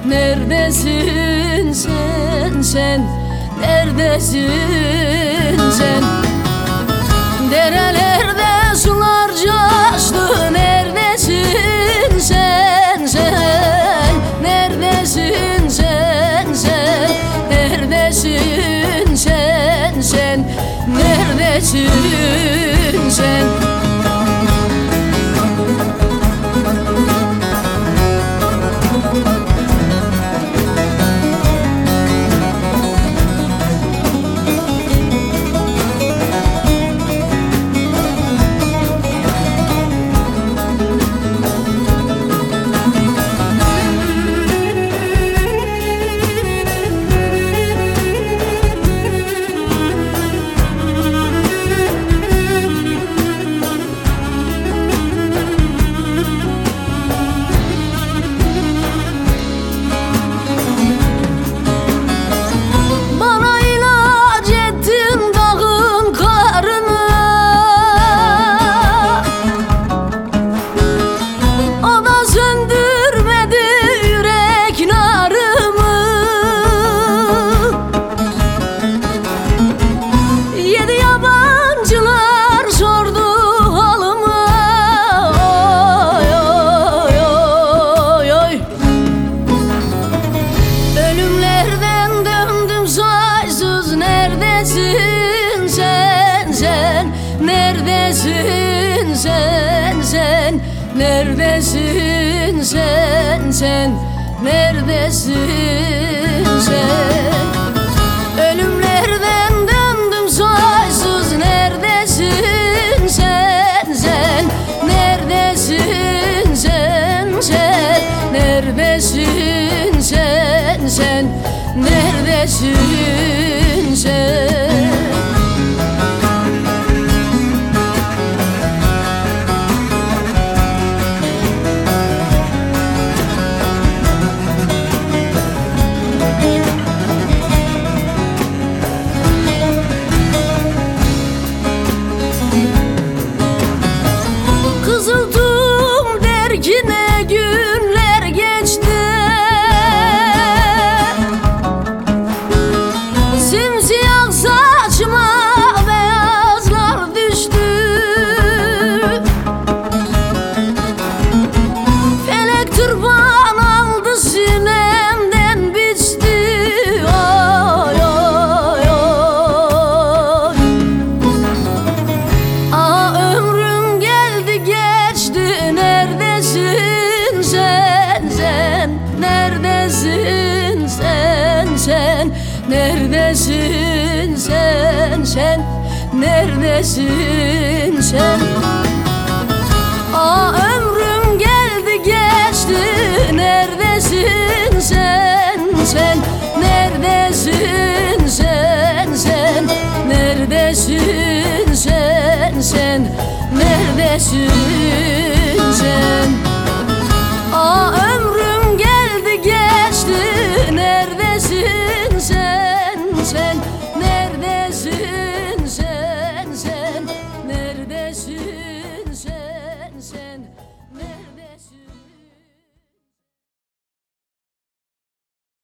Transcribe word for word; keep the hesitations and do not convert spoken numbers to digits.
Neredesin sen, sen neredesin sen? Derelerde sular coştu, neredesin sen, sen neredesin sen, sen neredesin sen, sen neredesin sen? Neredesin sen, sen neredesin sen, sen neredesin sen? Ölümlerden döndüm soysuz, neredesin sen, sen neredesin sen, sen neredesin sen, sen neredesin sen? Kızıldım dergine günler geçti, simsiyah saçıma beyazlar düştü. Felek turban aldı sinemden biçti. Oy oy oy. Aa ömrüm geldi geçti, neredesin sen, sen neredesin sen, sen neredesin sen, sen neredesin sen? Aa ömrüm geldi geçti, neredesin sen, sen neredesin sen, sen neredesin sen, sen neredesin sen? Aa